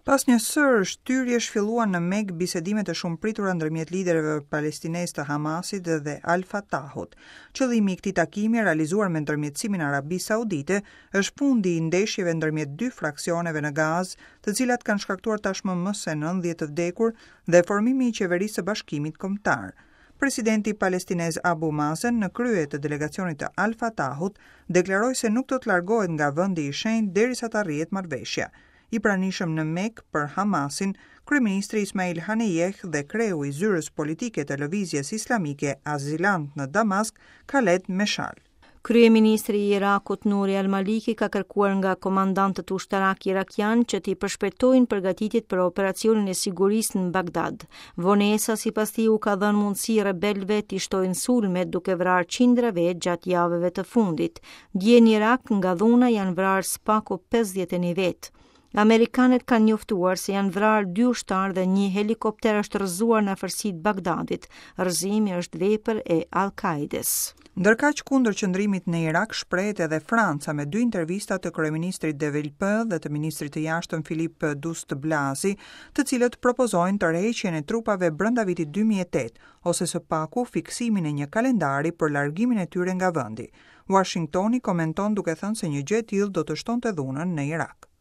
Pas një sër shtyrje shfilluan në Meg bisedimet e shumëpritura ndërmjet liderëve palestinez të Hamasit dhe Al-Fatahut. Qëllimi i këtij takimi, realizuar me ndërmjetësimin e Arabisë Saudite, është fundi i ndeshjeve ndërmjet dy fraksioneve në Gazë, të cilat kanë shkaktuar tashmë më se 90 të vdekur dhe formimi i qeverisë së bashkimit kombëtar. Presidenti palestinez Abu Mazen, në krye të delegacionit të Al-Fatahut, deklaroi se nuk do të largohet nga vendi i shenjtë derisa të arrihet marrëveshja. I pranishëm në Mek për Hamasin, kryeministri Ismail Haniyeh dhe kreu i zyrës politike të lëvizjes islamike azilant në Damask, Khaled Meshal. Kryeministri i Irakut Nouri al-Maliki ka kërkuar nga komandantët ushtarak irakian që t'i përshpejtojnë përgatitjet për operacionin e sigurisë në Bagdad. Vonesa sipas tij u ka dhënë mundësi rebelëve t'i shtojnë sulmet duke vrarë qindra vetë gjatë javëve të fundit. Dje në Irak nga dhuna janë vrarë spaku 51 vetë. Amerikanët kanë njoftuar se janë vrarë 2 ushtarë dhe një helikopter është rrëzuar në afërsitë Bagdadit. Rrëzimi është vepër e Al-Kaides. Ndërkaq kundër qëndrimit në Irak shprehet edhe Franca me 2 intervista të kryeministrit De Villepin dhe të ministrit të jashtëm Philippe Douste-Blazy, të cilët propozojnë tërheqjen e trupave brenda vitit 2008 ose së paku fiksimin e një kalendari për largimin e tyre nga vendi. Washingtoni komenton duke thënë se një gjë e tillë do të shtonte dhunën në Irak.